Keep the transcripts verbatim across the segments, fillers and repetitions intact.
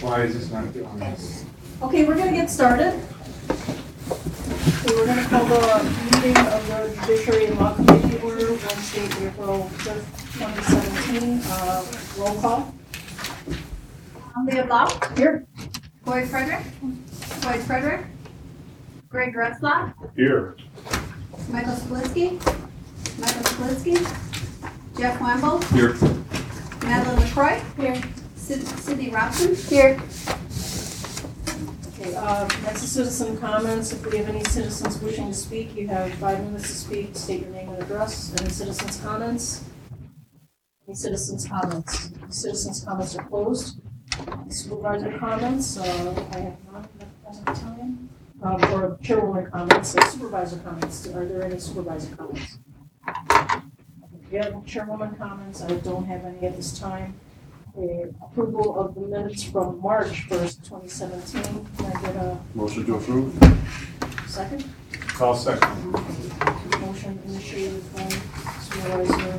Why is this not on this? Okay, we're gonna get started. Okay, we're gonna call the meeting of the Judiciary and Law Committee order Wednesday, April fifth, twenty seventeen. Uh, roll call. Leah Blau, Here. Boyd Frederick, Boyd Frederick, Greg Retzlaff, Here. Michael Splitsky, Michael Splitsky, Jeff Wemble, Here. Madeline LaCroix, here, Sid- Sydney Robson, here. Okay, uh, next is citizen comments. If we have any citizens wishing to speak, you have five minutes to speak. State your name and address. Any citizens comments? Any citizens comments? Citizens comments are closed. Supervisor comments, uh, I have none at the present time. Um, or chairwoman comments, uh, supervisor comments. Are there any supervisor comments? We have chairwoman comments. I don't have any at this time. Uh, approval of the minutes from March first, twenty seventeen. Can I get a Motion to approve? second? Call second. Motion initiated by Supervisor.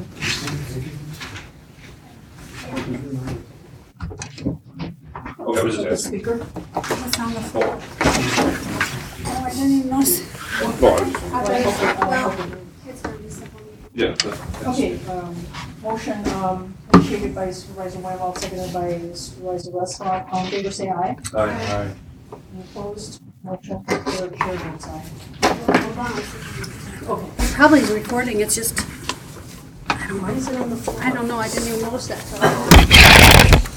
Okay, was The speaker. What's on the floor? Oh, I didn't even notice. Well, it's gonna be simple. Yeah. that's- Okay, um, motion, um, initiated by Supervisor Weinwald, seconded by Supervisor Westphal. All in favor, say aye. Aye. Aye. Any opposed? Motion carried, chair votes aye. Hold on. Okay. Probably is recording, it's just, Why is it on the floor? I don't know, I didn't even notice that.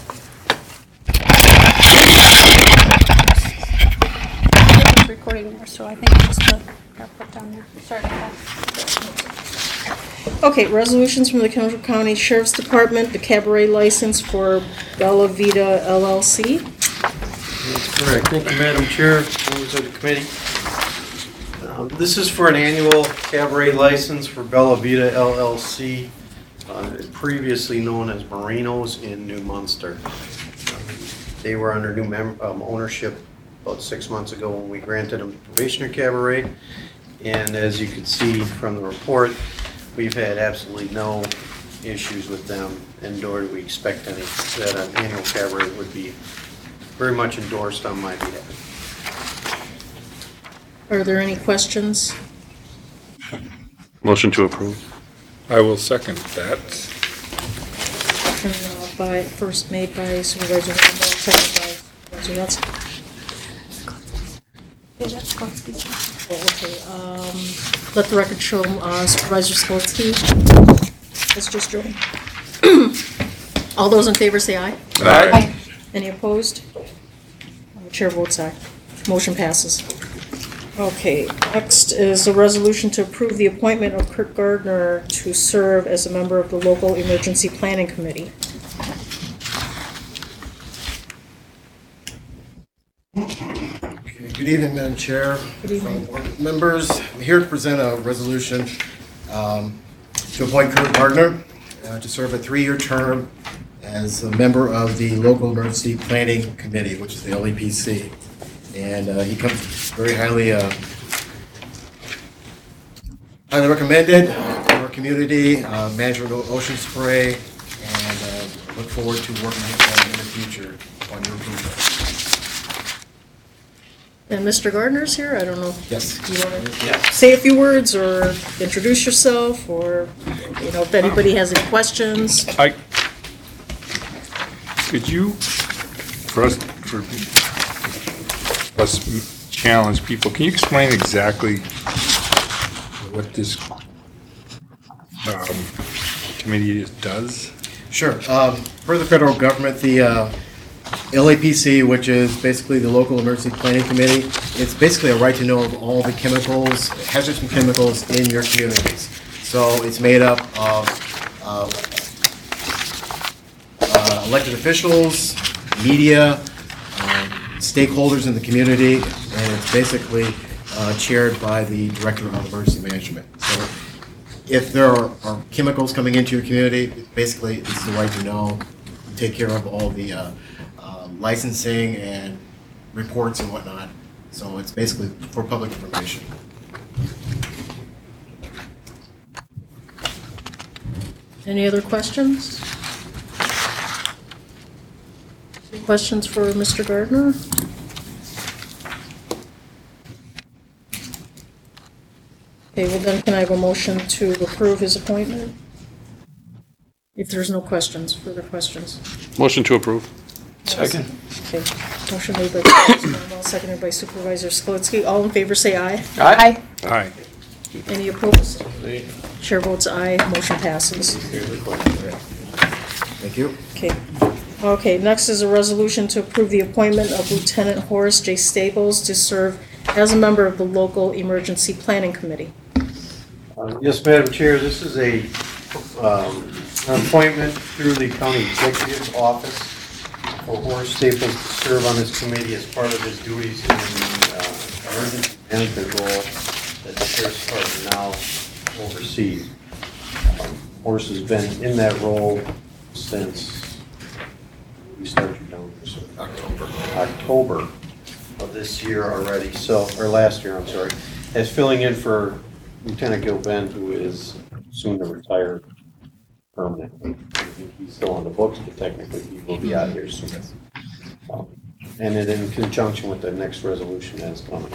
It's recording there, so I think it's just uh, got put down there. Sorry about that. Okay, resolutions from the Kendall County Sheriff's Department, the cabaret license for Bella Vita L L C. That's correct. Thank you, Madam Chair, members of the committee. Um, This is for an annual cabaret license for Bella Vita L L C, uh, previously known as Marinos in New Munster. Um, They were under new mem- um, ownership about six months ago when we granted them probationary cabaret. And as you can see from the report, we've had absolutely no issues with them, and nor do we expect any, that an annual cabaret would be very much endorsed on my behalf. Are there any questions? Motion to approve. I will second that. And, uh, by, first made by Supervisor Weinwald, seconded by Supervisor Westphal. Yeah, that's Skotsky. Oh, okay, um, let the record show, uh, Supervisor Skolsky. That's just joking. All those in favor say aye. Aye. Any opposed? Uh, Chair votes aye. Motion passes. Okay, next is a resolution to approve the appointment of Kurt Gardner to serve as a member of the local emergency planning committee. Good evening, Madam Chair. Good evening. Board members, I'm here to present a resolution um, to appoint Kurt Gardner uh, to serve a three-year term as a member of the Local Emergency Planning Committee, which is the L E P C. And uh, he comes very highly, uh, highly recommended in our community, uh, manager of Ocean Spray, and uh, look forward to working with him in the future on your approval. And Mister Gardner's here, I don't know. Yes. Do you want to say a few words or introduce yourself, or, you know, if anybody has any questions? I, could you, for us, for us challenge people, can you explain exactly what this um, committee does? Sure. Um, For the federal government, the uh, L A P C, which is basically the Local Emergency Planning Committee, it's basically a right to know of all the chemicals, hazardous chemicals in your communities. So it's made up of uh, uh, elected officials, media, um, stakeholders in the community, and it's basically uh, chaired by the Director of Emergency Management. So if there are, are chemicals coming into your community, basically it's the right to know, take care of all the uh, uh, licensing and reports and whatnot. So it's basically for public information. Any other questions? questions for Mister Gardner? Okay, well then can I have a motion to approve his appointment? If there's no questions, further questions. Motion to approve. Second. Okay, motion made by Supervisor Manuel, seconded by Supervisor Skalinsky. All in favor, say aye. Aye. Aye. Any opposed? Chair votes aye, motion passes. Thank you. Okay. Okay, next is a resolution to approve the appointment of Lieutenant Horace J. Staples to serve as a member of the local emergency planning committee. Uh, Yes, Madam Chair, this is a, um, an appointment through the county executive's office for Horace Staples to serve on this committee as part of his duties in the uh, emergency management role that the sheriff's department now oversees. Um, Horace has been in that role since we started down this October. October of this year already, so, or last year, I'm sorry, as filling in for Lieutenant Gil Ben, who is soon to retire permanently. He's still on the books, but technically he will be out here soon. Um, And then in conjunction with the next resolution that's coming.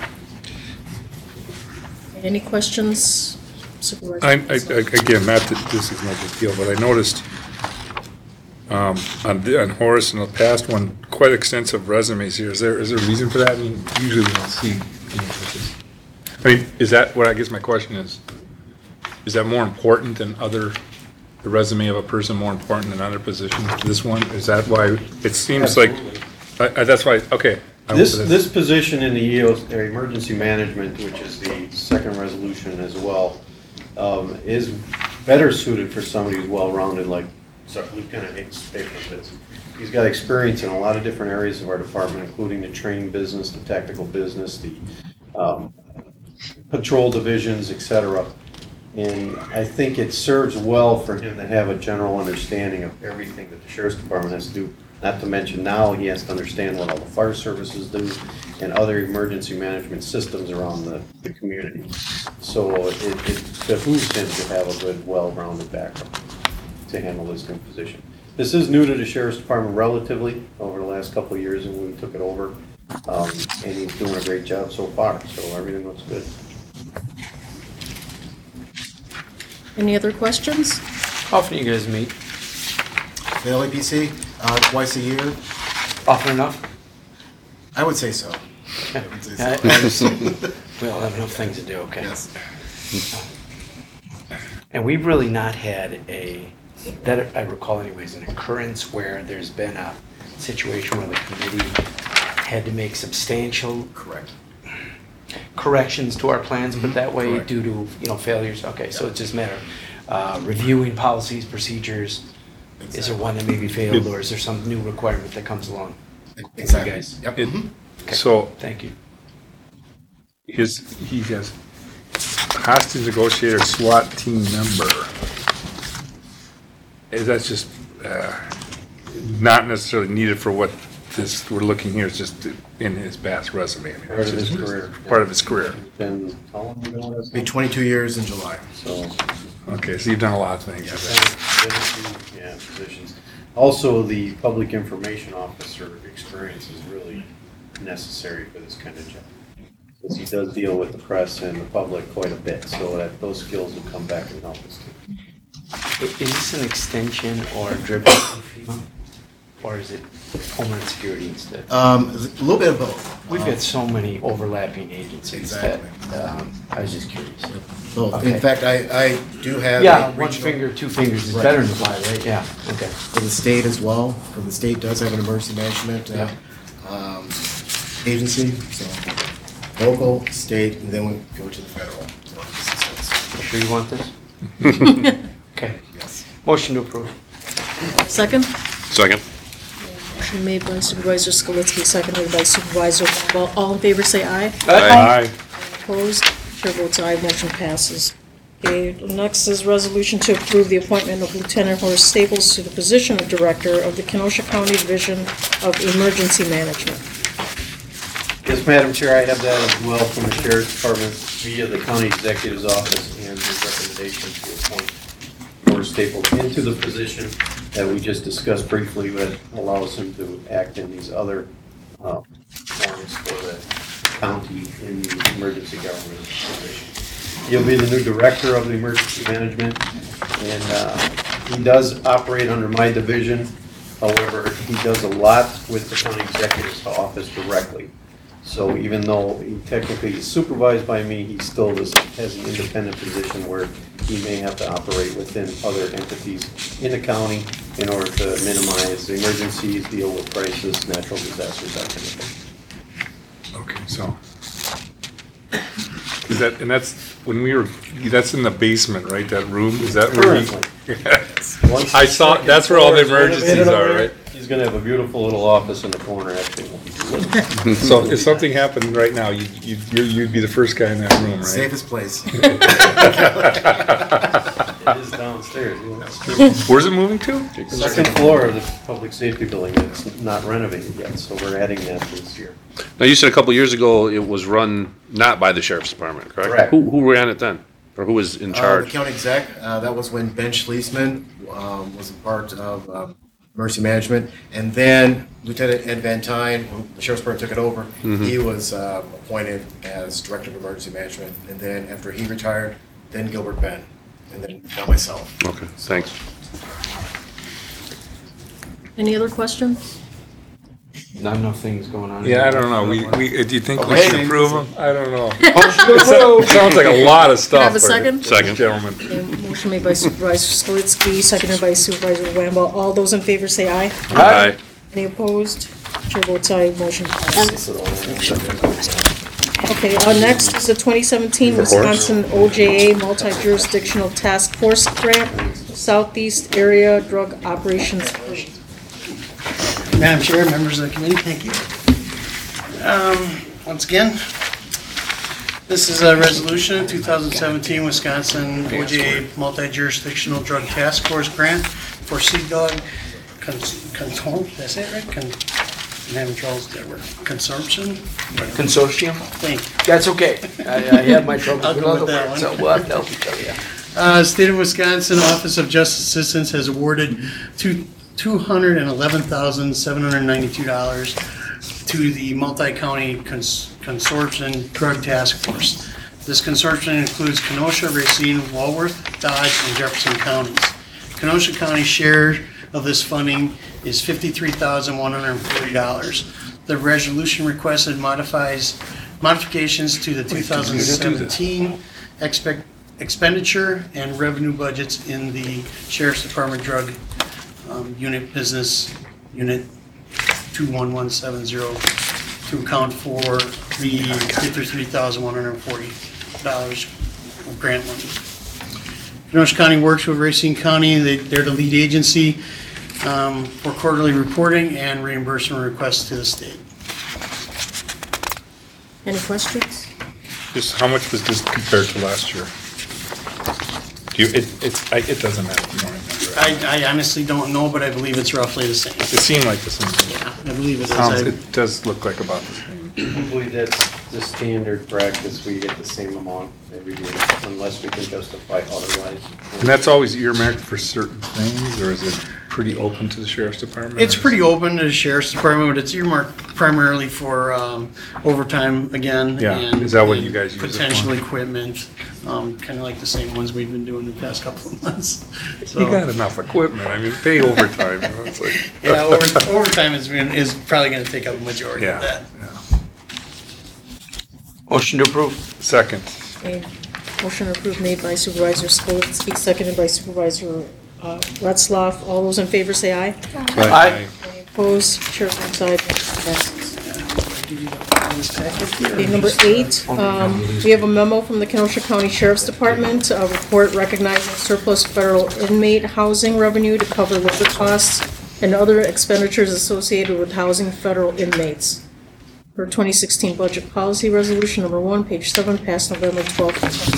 Any questions, Supervisor? I, I, I- again, not that this is no big deal, but I noticed um, on, the- on Horace in the past one, quite extensive resumes here. Is there, is there a reason for that? I mean, usually we don't see. you know, this. I mean, is that what, I guess my question is, is that more important than other, the resume of a person more important than other positions? This one, is that why, it seems like, I, I, that's why, okay. I This, hope it is. this position in the E O, or Emergency Management, which is the second resolution as well, um, is better suited for somebody who's well-rounded like Lieutenant Staples is. He's got experience in a lot of different areas of our department, including the training business, the tactical business, the um, patrol divisions, et cetera. And I think it serves well for him to have a general understanding of everything that the sheriff's department has to do. Not to mention now he has to understand what all the fire services do and other emergency management systems around the, the community. So it, it behooves him to have a good, well-rounded background to handle this new position. This is new to the sheriff's department relatively over the last couple of years when we took it over. Um, and he's doing a great job so far, so everything looks good. Any other questions? How often do you guys meet? The L A P C, uh, twice a year, Often enough? I would say so. I would say Yeah, so. I understand. We all have enough things to do, okay? Yes. And we've really not had a, that I recall anyways, an occurrence where there's been a situation where the committee had to make substantial Correct. corrections to our plans, but that way Correct. due to, you know, failures. Okay, so it's just a matter of uh, reviewing policies, procedures. Is there one that maybe failed, or is there some new requirement that comes along? Exactly. guys. Yep. It- Mhm. Okay, So thank you. his, he has hostage negotiator SWAT team member. Is that just uh, not necessarily needed for what this, we're looking here, it's just in his past resume. I mean, Part of it's his just career. Part of his career. Been, how long ago was Be it? twenty-two years in July. So. Okay, so you've done a lot of things. Yeah, positions. Also, the public information officer experience is really necessary for this kind of job. Because he does deal with the press and the public quite a bit, so that those skills will come back and help us too. I- Is this an extension or driven from FEMA? Or is it Homeland Security instead? Um, a little bit of both. We've Um, got so many overlapping agencies that, Exactly. um, I was just curious. Both. Okay. In fact, I, I do have. Yeah, a one regional- finger, two fingers is Right. better than five, right? Yeah, okay. For the state as well, for the state does have an emergency management uh, um, agency, so local, state, and then we go to the federal. You sure you want this? Okay. Yes. Motion to approve. Second? Second. Motion made by Supervisor Skalinsky, seconded by Supervisor Wall. All in favor, say aye. Aye. Opposed? Chair votes aye, motion passes. Okay, next is resolution to approve the appointment of Lieutenant Horace Staples to the position of Director of the Kenosha County Division of Emergency Management. Yes, Madam Chair, I have that as well from the Sheriff's Department via the County Executive's Office and his recommendation to appoint Horace Staples into the position. that we just discussed briefly that allows him to act in these other uh, forms for the county in the emergency government position. He'll be the new director of the emergency management, and uh, he does operate under my division. However, he does a lot with the county executive's office directly. So even though he technically is supervised by me, he still is, has an independent position where he may have to operate within other entities in the county in order to minimize emergencies, deal with crisis, natural disasters, that kind of thing. Okay, so. Is that, and that's, when we were, that's in the basement, right, that room, is that where we? Currently. Yes. Once I saw, second that's where all the floor is emergencies renovated are, over right? there, he's gonna have a beautiful little office in the corner, actually. So if something happened right now, you'd, you'd, you'd be the first guy in that room, right? Safest place. It is downstairs, yeah. Where's it moving to? Second floor of the public safety building, it's not renovated yet, so we're adding that this year. Now, you said a couple of years ago it was run not by the sheriff's department, correct? Correct. Who, who ran it then? Or who was in Uh, the charge? county exec, uh, that was when Ben Schlesman, um, was a part of, um, Mercy Management. And then Lieutenant Ed Van Tyne, when the sheriff's department took it over, he was, uh, appointed as Director of Emergency Management. And then after he retired, then Gilbert Ben, and then now myself. Okay, thanks. Any other questions? Not enough things going on. Yeah, I don't know, we, we, do you think we Okay. should approve them? I don't know. It sounds like a lot of stuff. have a for- second? for this Second. Gentleman. Okay, motion made by Supervisor Skalinsky, seconded by Supervisor Wamble. All those in favor say aye. Aye. Any opposed? Chair votes aye, motion passes. Okay, uh, next is the twenty seventeen Wisconsin O J A Multi-Jurisdictional Task Force Grant, Southeast Area Drug Operations Group. Madam Chair, members of the committee, thank you. Um, Once again, this is a resolution, two thousand seventeen Wisconsin O J A Multi-Jurisdictional Drug Task Force Grant for Sea Dog Consortium, did I say it right? Con- I'm having troubles with that word. Consumption? Consortium? Thank you. That's okay. I, I have my trouble I'll with go other with that words, one. so we'll have to help each other, yeah. Uh, State of Wisconsin Office of Justice Assistance has awarded two, two hundred and eleven thousand, seven hundred and ninety-two dollars to the multi-county cons- consortium drug task force. This consortium includes Kenosha, Racine, Walworth, Dodge, and Jefferson counties. Kenosha County share of this funding is fifty-three thousand, one hundred and forty dollars. The resolution requested modifies, modifications to the two thousand seventeen expect, expenditure and revenue budgets in the Sheriff's Department Drug um, Unit Business Unit two one one seven zero to account for the fifty-three thousand one hundred forty dollars of grant money. Kenosha County works with Racine County. They, they're the lead agency um, for quarterly reporting and reimbursement requests to the state. Any questions? Just, how much was this compared to last year? Do you, it, it's, I- it doesn't matter, if you don't remember. I, I honestly don't know, but I believe it's roughly the same. It seemed like the same thing. I believe it is. Sounds, I- it does look like about the same. Usually that's the standard practice, we get the same amount every year unless we can justify otherwise. And that's always earmarked for certain things, or is it pretty open to the sheriff's department? It's or is pretty it- open to the sheriff's department, but it's earmarked primarily for um, overtime again. Yeah, and- is that what and you guys use it for? Potential equipment, um, kind of like the same ones we've been doing the past couple of months. You So, got enough equipment, I mean, pay overtime, you know, it's like. yeah, over- overtime is, been- is probably gonna take up a majority of Yeah, that. yeah. Motion to approve. Second. Okay, motion approved made by Supervisor Skalinsky, seconded by Supervisor uh, Retzloff. All those in favor say aye. Aye. Any opposed? Chair votes aye, motion passes. Give you the- this packet here, or Okay, number just- eight, um, we have a memo from the Kenosha County Sheriff's Department, a report recognizing surplus federal inmate housing revenue to cover living costs and other expenditures associated with housing federal inmates. For twenty sixteen Budget Policy Resolution Number One, page seven, passed November twelfth.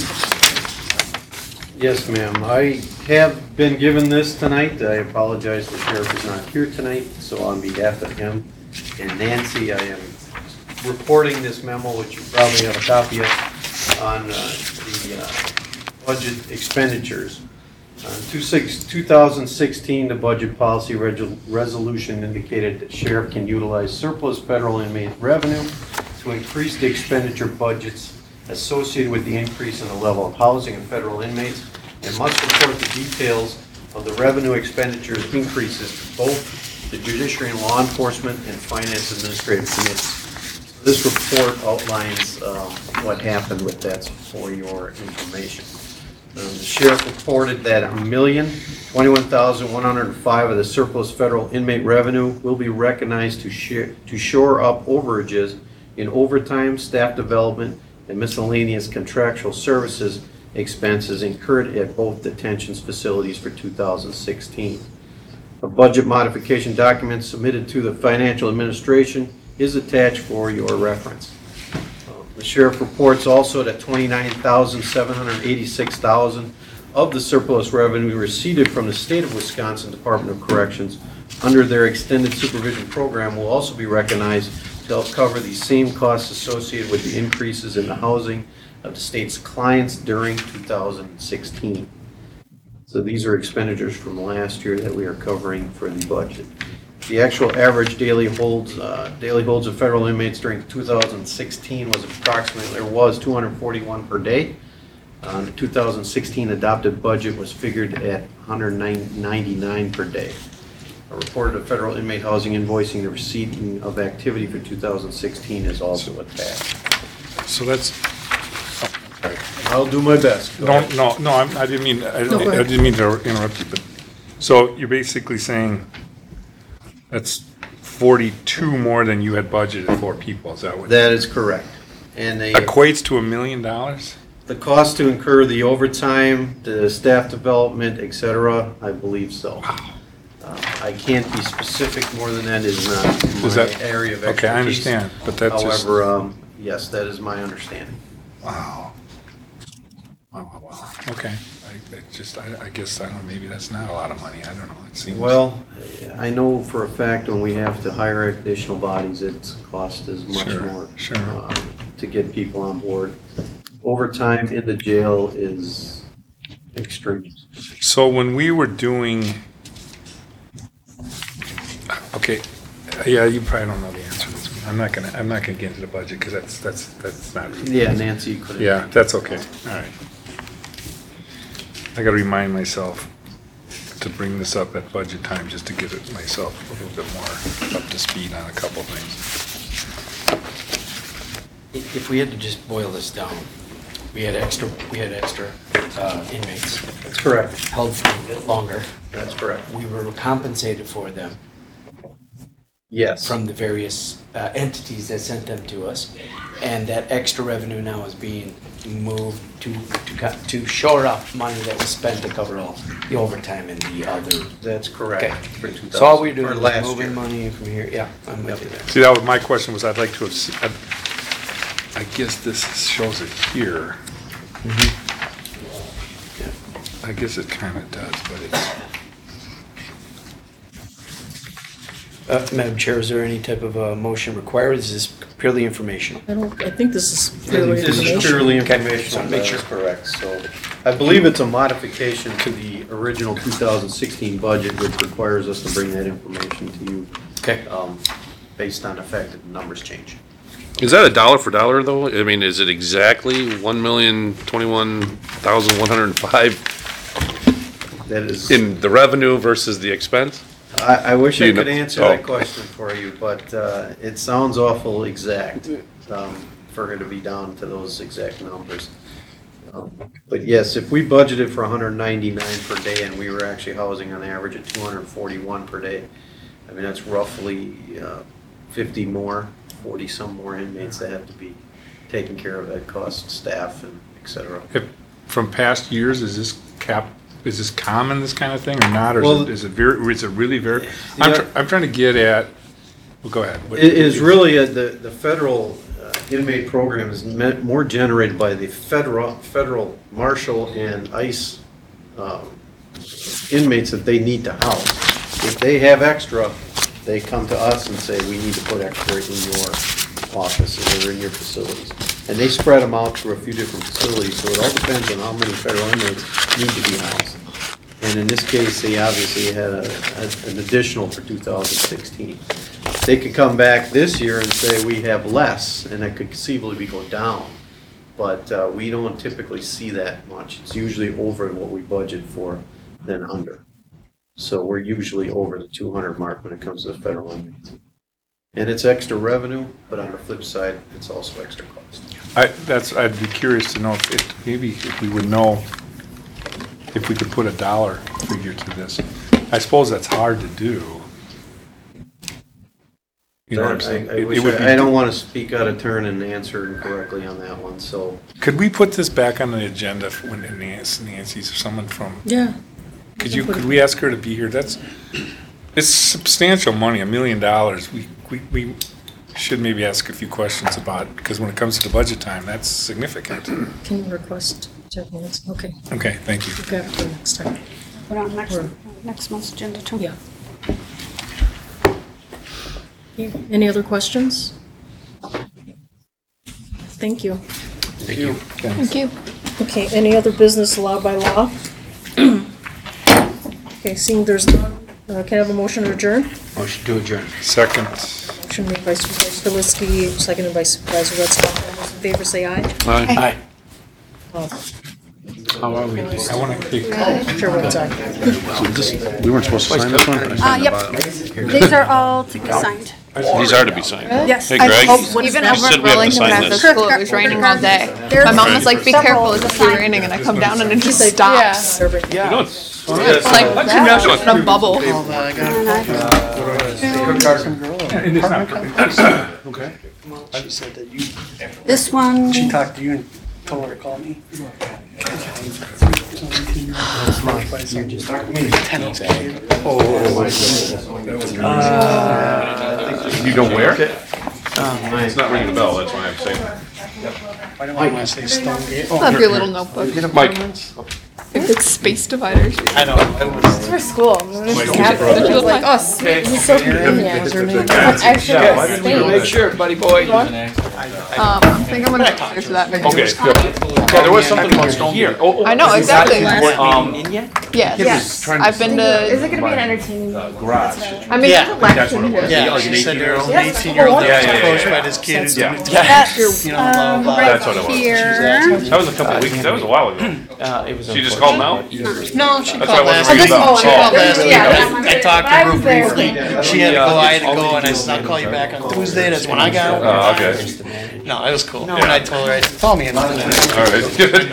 Yes, ma'am. I have been given this tonight. I apologize, the sheriff is not here tonight, so on behalf of him and Nancy, I am reporting this memo, which you probably have a copy of, on uh, the uh, budget expenditures. Uh, two six two thousand sixteen, the budget policy regu- resolution indicated that sheriff can utilize surplus federal inmate revenue to increase the expenditure budgets associated with the increase in the level of housing of federal inmates, and must report the details of the revenue expenditures increases to both the Judiciary and Law Enforcement and Finance Administrative Committees. This report outlines um, what happened with that for your information. Um, The sheriff reported that a million twenty-one thousand one hundred five of the surplus federal inmate revenue will be recognized to share, to shore up overages in overtime, staff development, and miscellaneous contractual services expenses incurred at both detention facilities for two thousand sixteen. A budget modification document submitted to the financial administration is attached for your reference. Uh, The sheriff reports also that twenty-nine thousand seven hundred eighty-six dollars of the surplus revenue received from the state of Wisconsin Department of Corrections under their extended supervision program will also be recognized to help cover the same costs associated with the increases in the housing of the state's clients during two thousand sixteen. So these are expenditures from last year that we are covering for the budget. The actual average daily holds, uh, daily holds of federal inmates during two thousand sixteen was approximately, there was two hundred forty-one per day. Uh, the two thousand sixteen adopted budget was figured at one hundred ninety-nine per day. A report of federal inmate housing invoicing the receiving of activity for two thousand sixteen is also attached. So that's, I'll do my best. Go no, ahead. no, no, I'm- I didn't mean, I No, go I ahead. didn't mean to interrupt you, but, so you're basically saying that's forty-two more than you had budgeted for people, is that what? That is correct. And they. Equates to a million dollars? The cost to incur the overtime, the staff development, et cetera, I believe so. Uh, I can't be specific more than that, is not Is my that- area of expertise. Okay, I understand, but that's just, However, um, yes, that is my understanding. wow. Wow, wow, wow, okay. I, I just, I, I guess, I don't know, maybe that's not a lot of money, I don't know, it seems. Well, I know for a fact when we have to hire additional bodies, its cost is much Sure, more. sure. um, To get people on board. Overtime in the jail is extreme. So when we were doing, okay, yeah, you probably don't know the answer to this one. I'm not gonna, I'm not gonna get into the budget, because that's, that's, that's not. Yeah, Nancy, you could have. Yeah, that's okay, all right. I gotta remind myself to bring this up at budget time, just to get it myself a little bit more up to speed on a couple things. If if we had to just boil this down, we had extra, we had extra uh, inmates That's correct. held for a bit longer. That's correct. We were compensated for them Yes. from the various uh, entities that sent them to us. And that extra revenue now is being moved to, to co- to shore up money that was spent to cover all the overtime and the other. That's correct. Okay. For two So all we're thousand doing for is last moving year. money from here, yeah, I'm with you Yep. there. See, that was, my question was, I'd like to have, se- I'd- I guess this shows it here. I guess it kinda does, but it's, Uh, Madam Chair, is there any type of uh motion required? Is this purely informational? I don't, I think this is purely This is information. purely Okay, informational, so make that sure. is correct. So I believe it's a modification to the original two thousand sixteen budget, which requires us to bring that information to you Okay. um, based on the fact that the numbers change. Is that a dollar for dollar, though? I mean, is it exactly one million twenty-one thousand one hundred and five That is. in the revenue versus the expense? I, I wish I You know- could answer oh. that question for you, but uh, it sounds awful exact um, for her to be down to those exact numbers. Um, But yes, if we budgeted for one hundred ninety-nine per day and we were actually housing on average at two hundred forty-one per day, I mean, that's roughly uh, fifty more, forty some more inmates that have to be taken care of. That costs staff and et cetera. if, from past years, is this cap, is this common, this kind of thing, or not, or is Well, it, is it very, is it really very? I'm, Yeah. tr- I'm trying to get at, well, go ahead. What- It is really, a- the, the federal uh, inmate program is meant, more generated by the federal, federal marshal and ICE um, inmates that they need to house. If they have extra, they come to us and say, we need to put extra in your offices or in your facilities. And they spread them out through a few different facilities, so it all depends on how many federal inmates need to be housed. And in this case, they obviously had a, a- an additional for two thousand sixteen. They could come back this year and say we have less, and it could conceivably be go down. But uh, we don't typically see that much. It's usually over what we budget for than under. So we're usually over the two hundred mark when it comes to the federal inmates. And it's extra revenue, but on the flip side, it's also extra cost. I, that's, I'd be curious to know if, it- maybe if we would know if we could put a dollar figure to this. I suppose that's hard to do. You know what I'm saying? I- I It- it wish would be- I I don't want to speak out of turn and answer incorrectly on that one, so. Could we put this back on the agenda for when Nancy, Nancy's or someone from, Yeah. could you, could we ask her to be here? That's, it's substantial money, a million dollars. We, we, we should maybe ask a few questions about, because when it comes to the budget time, that's significant. Can you request ten minutes? Okay, Okay, thank you. we've got it for next time. Put on next, Sure. next month's agenda too. Yeah. Okay, any other questions? Thank you. Thank you. Thank you. Okay, any other business allowed by law? Okay, seeing there's none, uh, can I have a motion to adjourn? Motion to adjourn. Second. Motion made by Supervisor Skibitsky, seconded by Supervisor Redskog. All those in favor say aye. Aye. Uh, How are we? I want to take. Chair votes aye. We weren't supposed to sign this one? Uh, yep. These are all to be signed. These are to be signed. Yes. Hey, Greg, Even you over said in we have to Burlington sign after this. school, it was raining all day. My mom was like, be careful, it's just be raining, and I come down and it just stops. You know, it's, It's like, you know, she's in a bubble. Okay. She said that you, This one, she talked to you and told her to call me. you know where? Oh, It's not ringing the bell, that's why I'm saying. Why do I want to say Stonegate? Love your little notebook. Mike. Like the space dividers. I know, I was. For school. Did you look like us? He's so convenient. What's her name? Extra Make sure, buddy boy. Um, I think I'm gonna answer that. maybe. Okay, good. Yeah, there was something about Stonegate. Oh, oh, I know, exactly. Um, Yes. Yes. I've been to, Is it gonna be an entertaining? garage. I mean, Yeah. there's a That's what it lesson was. here. Yeah, like she an said there was an eighteen-year-old? eighteen-year-old Yeah, that yeah, was yeah, approached yeah. by this kid who's Yeah. doing. that's, You know, blah, um, blah. That's what it right was. here. That was a couple of weeks, that was a while ago. Uh, it was. She just called now? No, she That's called why I last wasn't week. She reading about. called Oh. last week. Yeah. I I talked to I her was there. briefly. She had to go, I had to go, and I said, I'll call you back on Tuesday. That's when I got Oh, her. okay. No, it was cool. And I told her, I said, call me another time. All right, good.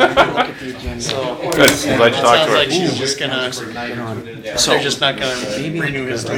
So, Good, glad you talked sounds to her. like she's just gonna, they're just not gonna renew his